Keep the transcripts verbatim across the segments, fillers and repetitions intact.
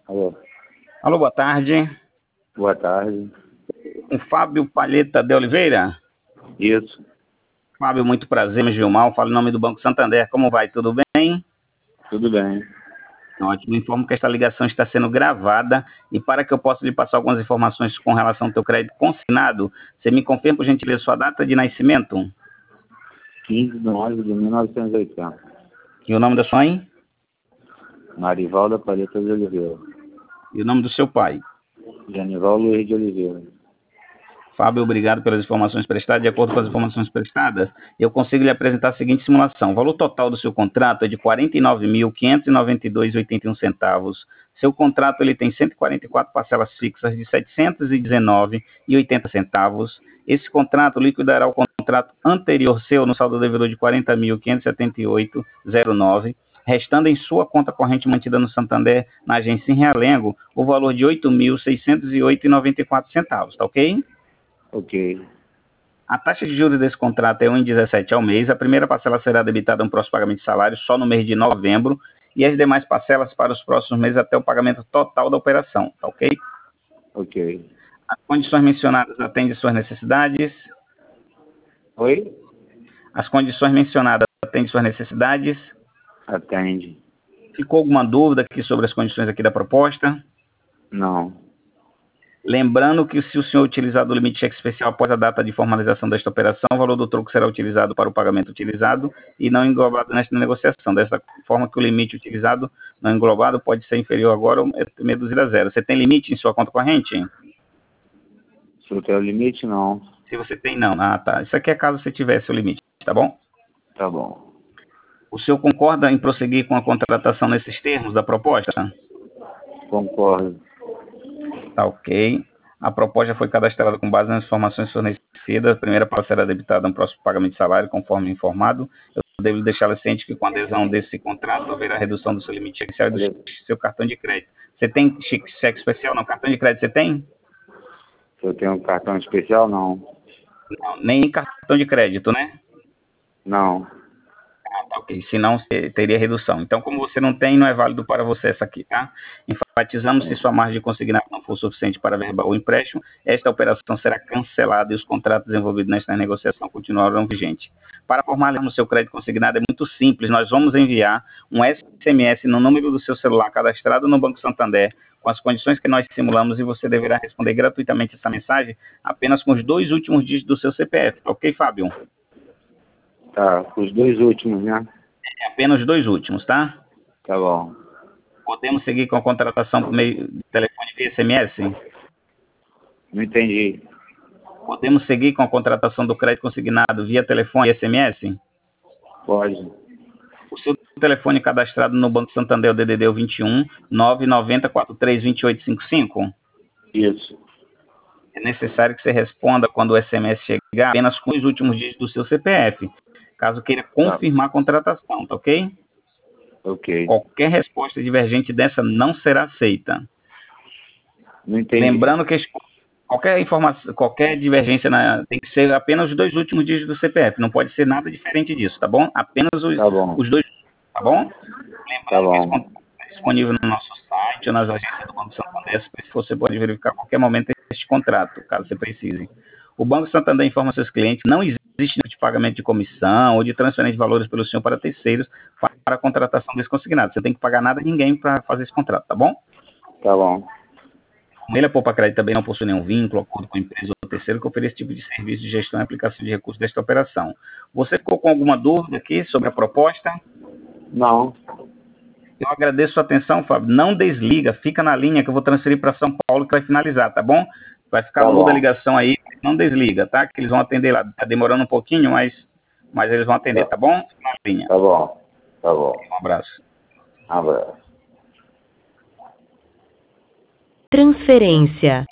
Alô, Alô, boa tarde. boa tarde. O Fábio Palheta de Oliveira. Isso, Fábio, muito prazer, me Gilmar. Falo em nome do Banco Santander. Como vai? Tudo bem? tudo bem. Ótimo. Informo que esta ligação está sendo gravada e para que eu possa lhe passar algumas informações com relação ao teu crédito consignado, você me confirma, por gentileza, sua data de nascimento quinze de nove de mil novecentos e oitenta. e o nome da sua mãe Marivalda Palheta de Oliveira. e o nome do seu pai. Genival Luiz de Oliveira. Fábio, obrigado pelas informações prestadas. De acordo com as informações prestadas, eu consigo lhe apresentar a seguinte simulação. O valor total do seu contrato é de quarenta e nove mil, quinhentos e noventa e dois reais e oitenta e um centavos. Seu contrato ele tem cento e quarenta e quatro parcelas fixas de setecentos e dezenove reais e oitenta centavos. Esse contrato liquidará o contrato anterior seu no saldo devedor de quarenta mil, quinhentos e setenta e oito reais e zero nove, restando em sua conta corrente mantida no Santander, na agência em Realengo, o valor de oito mil, seiscentos e oito reais e noventa e quatro centavos, tá ok? Ok, A taxa de juros desse contrato é um vírgula dezessete ao mês. A primeira parcela será debitada no próximo pagamento de salário só no mês de novembro e as demais parcelas para os próximos meses até o pagamento total da operação, tá ok? ok. As condições mencionadas atendem suas necessidades. Oi? As condições mencionadas atendem suas necessidades. Atende. Ficou alguma dúvida aqui sobre as condições aqui da proposta? Não. Lembrando que se o senhor utilizar o limite de cheque especial após a data de formalização desta operação, o valor do troco será utilizado para o pagamento utilizado e não englobado nesta negociação. Dessa forma que o limite utilizado não englobado pode ser inferior agora ou reduzido a zero. Você tem limite em sua conta corrente? Se eu tenho limite, não. Se você tem, não. Ah, tá. Isso aqui é caso você tivesse o limite, tá bom? Tá bom. O senhor concorda em prosseguir com a contratação nesses termos da proposta? Concordo. Tá ok. A proposta foi cadastrada com base nas informações fornecidas. A primeira parcela será debitada no próximo pagamento de salário, conforme informado. Eu devo deixá-la ciente que com a adesão desse contrato haverá redução do seu limite cheque especial e do Olha, seu cartão de crédito. Você tem cheque cheque especial? Não, cartão de crédito você tem? se eu tenho um cartão especial, não. Não, nem cartão de crédito, né? Não. Ah, tá ok. Senão você teria redução. Então, como você não tem, não é válido para você essa aqui, tá? Enfatizamos, se sua margem de consignado não for suficiente para verbar o empréstimo, esta operação será cancelada e os contratos envolvidos nesta negociação continuarão vigentes. Para formalizar o seu crédito consignado é muito simples. Nós vamos enviar um S M S no número do seu celular cadastrado no Banco Santander com as condições que nós simulamos e você deverá responder gratuitamente essa mensagem apenas com os dois últimos dígitos do seu C P F. Ok, Fábio? Tá, os dois últimos, né? É apenas os dois últimos, tá? Tá bom. Podemos seguir com a contratação por meio de telefone via S M S? Não entendi. Podemos seguir com a contratação do crédito consignado via telefone e S M S? Pode. O seu telefone cadastrado no Banco Santander é o D D D vinte e um, nove nove zero, quatro três dois oito cinco cinco? Isso. É necessário que você responda quando o S M S chegar apenas com os últimos dígitos do seu C P F, caso queira Tá. confirmar a contratação, tá ok? Ok. Qualquer resposta divergente dessa não será aceita. Não entendi. Lembrando que qualquer informação, qualquer divergência na, tem que ser apenas os dois últimos dígitos do C P F, não pode ser nada diferente disso, tá bom? Apenas os, Tá bom. os dois, tá bom? Tá Lembrando que esse bom. contrato está disponível no nosso site ou nas agências do Banco Santander, se você pode verificar a qualquer momento este contrato, caso você precise. O Banco Santander informa seus clientes, não existe tipo de pagamento de comissão ou de transferência de valores pelo senhor para terceiros para a contratação desse consignado. Você não tem que pagar nada a ninguém para fazer esse contrato, tá bom? Tá bom. Como ele, a Poupa Crédito também não possui nenhum vínculo, acordo com a empresa ou terceiro que ofereça esse tipo de serviço de gestão e aplicação de recursos desta operação. Você ficou com alguma dúvida aqui sobre a proposta? Não. Eu agradeço a sua atenção, Fábio. Não desliga, fica na linha que eu vou transferir para São Paulo que vai finalizar, tá bom? Vai ficar Tá muda a bom. ligação aí, não desliga, tá? Que eles vão atender lá. Tá demorando um pouquinho, mas, mas eles vão atender, Tá, tá bom? Fica na linha. tá bom. Tá bom. Um abraço. Um abraço. Transferência.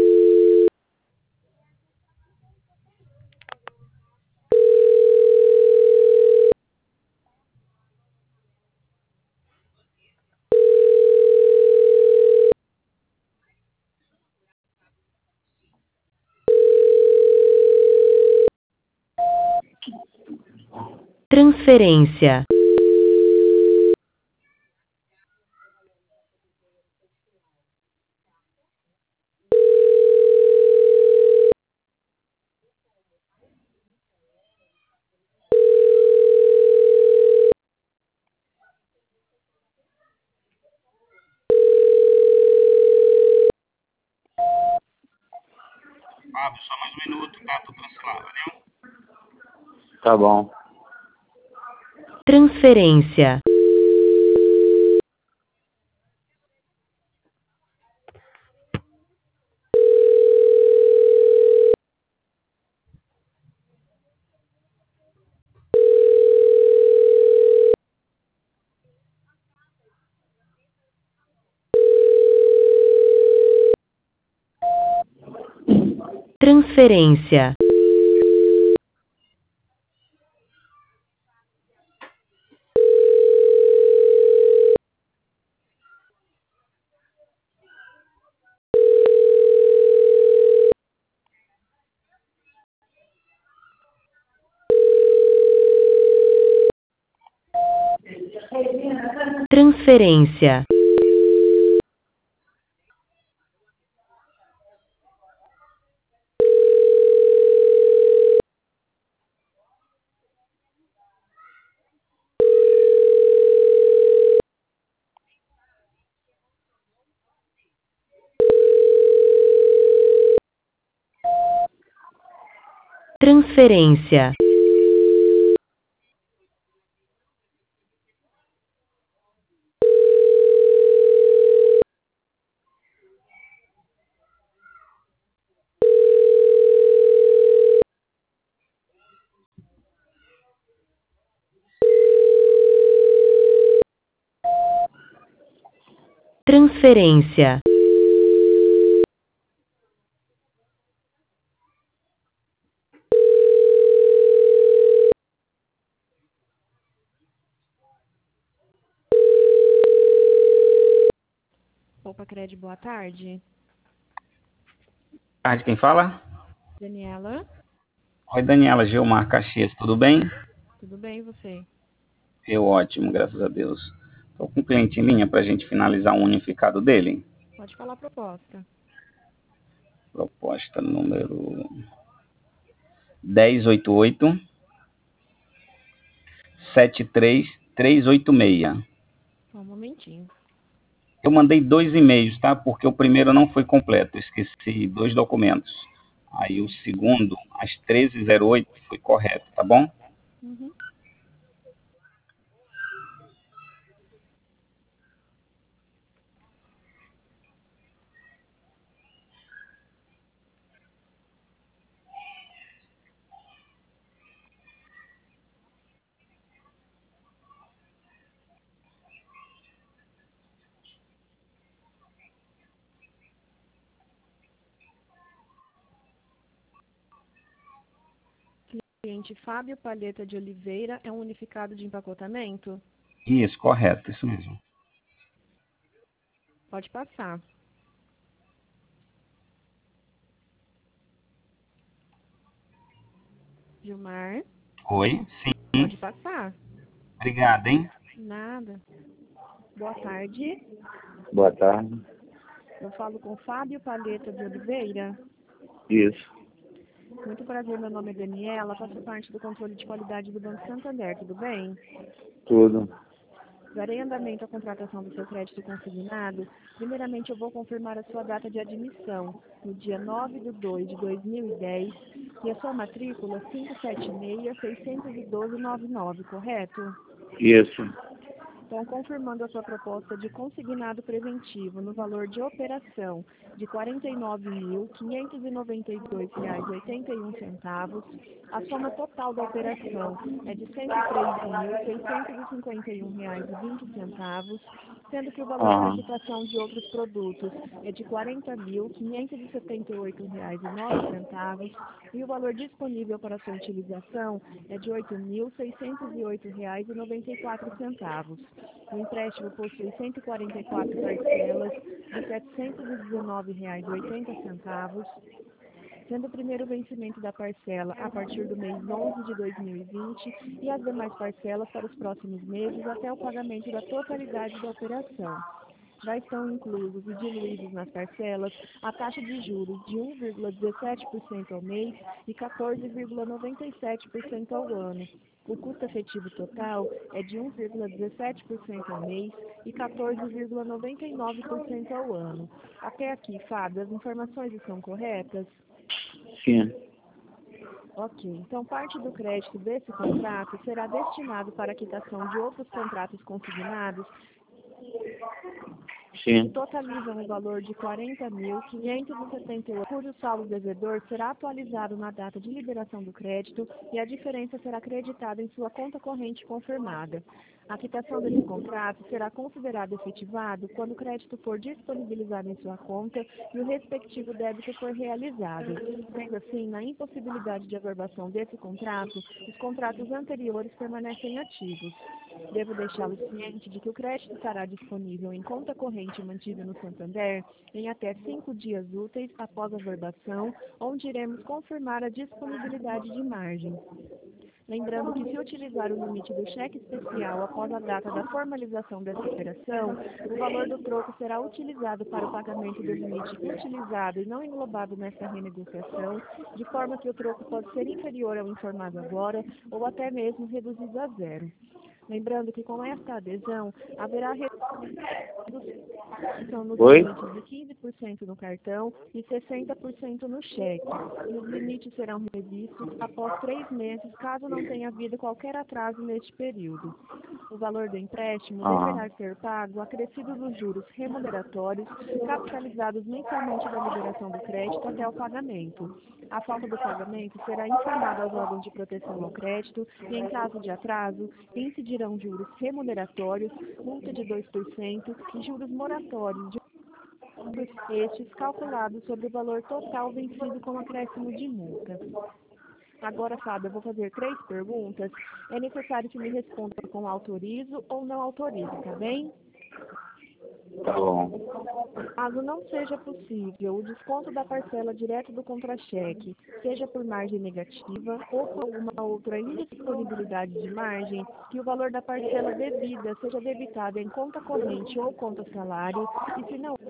Transferência. Fábio, só mais um minuto, tá? Tô cancelado, valeu? Tá bom. Transferência. Transferência. Transferência. Transferência. Transferência. Opa, Cred, boa tarde. Tarde, quem fala? Daniela, Oi, Daniela, Gilmar Caxias, tudo bem? tudo bem e você? Eu ótimo, graças a Deus. Estou com um cliente em linha para a gente finalizar um unificado dele. Pode falar a proposta. Proposta número dez oitenta e oito, setenta e três, trezentos e oitenta e seis. Só um momentinho. Eu mandei dois e-mails, tá? Porque o primeiro não foi completo, eu esqueci dois documentos. Aí o segundo, às treze e zero oito, foi correto, tá bom? Uhum. Cliente Fábio Palheta de Oliveira é um unificado de empacotamento? Isso, correto, isso mesmo. Pode passar. Gilmar, Oi? Sim. pode passar. Obrigado, hein? Nada. Boa tarde. Boa tarde. Eu falo com Fábio Palheta de Oliveira. Isso. Muito prazer, meu nome é Daniela, faço parte do controle de qualidade do Banco Santander, tudo bem? Tudo. Darei andamento à contratação do seu crédito consignado. Primeiramente, eu vou confirmar a sua data de admissão, no dia nove de dois de dois mil e dez, e a sua matrícula cinco sete seis, seis um dois, nove nove, correto? Isso. Então, confirmando a sua proposta de consignado preventivo no valor de operação de quarenta e nove mil, quinhentos e noventa e dois reais e oitenta e um centavos, a soma total da operação é de cento e três mil, seiscentos e cinquenta e um reais e vinte centavos, sendo que o valor da Aham. quitação de outros produtos é de quarenta mil, quinhentos e setenta e oito reais e nove centavos e o valor disponível para sua utilização é de oito mil, seiscentos e oito reais e noventa e quatro centavos. O empréstimo possui cento e quarenta e quatro parcelas de setecentos e dezenove reais e oitenta centavos, sendo o primeiro vencimento da parcela a partir do mês onze de dois mil e vinte e as demais parcelas para os próximos meses até o pagamento da totalidade da operação. Já estão inclusos e diluídos nas parcelas a taxa de juros de um vírgula dezessete por cento ao mês e quatorze vírgula noventa e sete por cento ao ano. O custo efetivo total é de um vírgula dezessete por cento ao mês e quatorze vírgula noventa e nove por cento ao ano. Até aqui, Fábio, as informações estão corretas? Sim. Ok, então parte do crédito desse contrato será destinado para a quitação de outros contratos consignados que Sim. totalizam o valor de quarenta mil quinhentos e setenta e oito, cujo saldo devedor será atualizado na data de liberação do crédito e a diferença será creditada em sua conta corrente confirmada. A quitação desse contrato será considerada efetivado quando o crédito for disponibilizado em sua conta e o respectivo débito for realizado. Sendo assim, na impossibilidade de averbação desse contrato, os contratos anteriores permanecem ativos. Devo deixá-lo ciente de que o crédito estará disponível em conta corrente mantida no Santander em até cinco dias úteis após a averbação, onde iremos confirmar a disponibilidade de margem. Lembrando que, se utilizar o limite do cheque especial após a data da formalização dessa operação, o valor do troco será utilizado para o pagamento do limite utilizado e não englobado nesta renegociação, de forma que o troco pode ser inferior ao informado agora ou até mesmo reduzido a zero. Lembrando que, com esta adesão, haverá redução nos Oi? limites de quinze por cento no cartão e sessenta por cento no cheque. E os limites serão revistos após três meses, caso não tenha havido qualquer atraso neste período. O valor do empréstimo Ah. deverá ser pago acrescido dos juros remuneratórios, capitalizados mensalmente da liberação do crédito até o pagamento. A falta do pagamento será informada aos órgãos de proteção ao crédito e, em caso de atraso, incidirão juros remuneratórios, multa de dois por cento e juros moratórios de estes calculados sobre o valor total vencido com acréscimo de multa. Agora, Fábio, eu vou fazer três perguntas. É necessário que me responda com autorizo ou não autorizo, tá bem? Tá bom. Caso não seja possível o desconto da parcela direto do contra-cheque, seja por margem negativa ou por alguma outra indisponibilidade de margem, que o valor da parcela devida seja debitado em conta corrente ou conta salário, e se não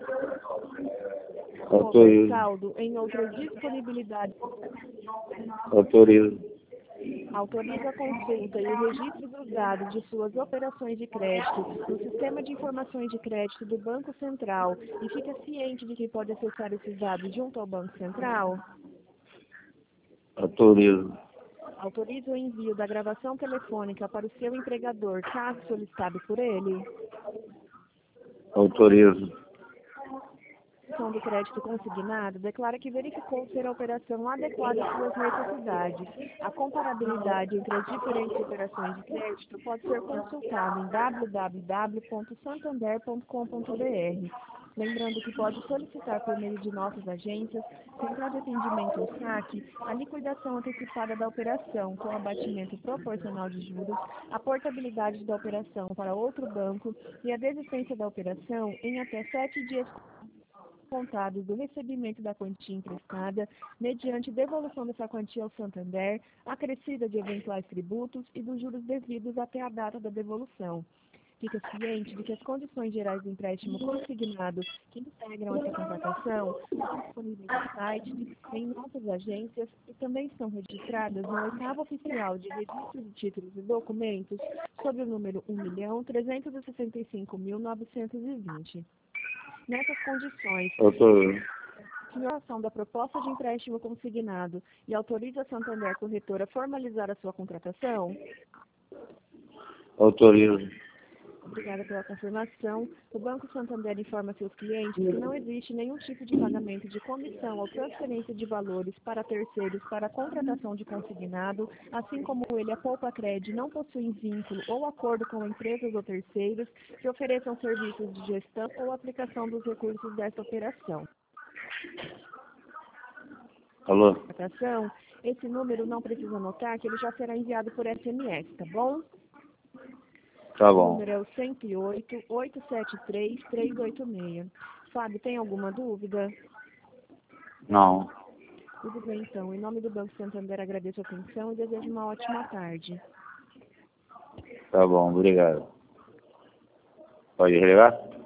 houver Autorizo. saldo em outra disponibilidade, Autorizo. autoriza a consulta e o registro dos dados de suas operações de crédito no Sistema de Informações de Crédito do Banco Central e fica ciente de que pode acessar esses dados junto ao Banco Central? Autorizo. Autoriza o envio da gravação telefônica para o seu empregador, caso solicitado por ele? Autorizo. A do crédito consignado declara que verificou ser a operação adequada às suas necessidades. A comparabilidade entre as diferentes operações de crédito pode ser consultada em w w w ponto santander ponto com ponto b r. Lembrando que pode solicitar por meio de nossas agências, Central de Atendimento ao Saque, a liquidação antecipada da operação, com abatimento proporcional de juros, a portabilidade da operação para outro banco e a desistência da operação em até sete dias contados do recebimento da quantia emprestada, mediante devolução dessa quantia ao Santander, acrescida de eventuais tributos e dos juros devidos até a data da devolução. Fica ciente de que as condições gerais do empréstimo consignado que integram essa contratação estão disponíveis no site, em nossas agências e também estão registradas no oitavo oficial de registro de títulos e documentos sob o número um milhão trezentos e sessenta e cinco mil novecentos e vinte. Nessas condições, Autorizo. ação da proposta de empréstimo consignado e autoriza a Santander Corretora a formalizar a sua contratação? Autorizo. Obrigada pela confirmação. O Banco Santander informa seus clientes que não existe nenhum tipo de pagamento de comissão ou transferência de valores para terceiros para a contratação de consignado, assim como ele, a Poupa Cred, não possui vínculo ou acordo com empresas ou terceiros que ofereçam serviços de gestão ou aplicação dos recursos desta operação. Alô? Esse número não precisa anotar, que ele já será enviado por S M S, tá bom? Tá O bom. número é o cento e oito, oito sete três, três oito seis. Fábio, tem alguma dúvida? Não. Tudo bem, então. Em nome do Banco Santander, agradeço a atenção e desejo uma ótima tarde. Tá bom, obrigado. Pode relevar?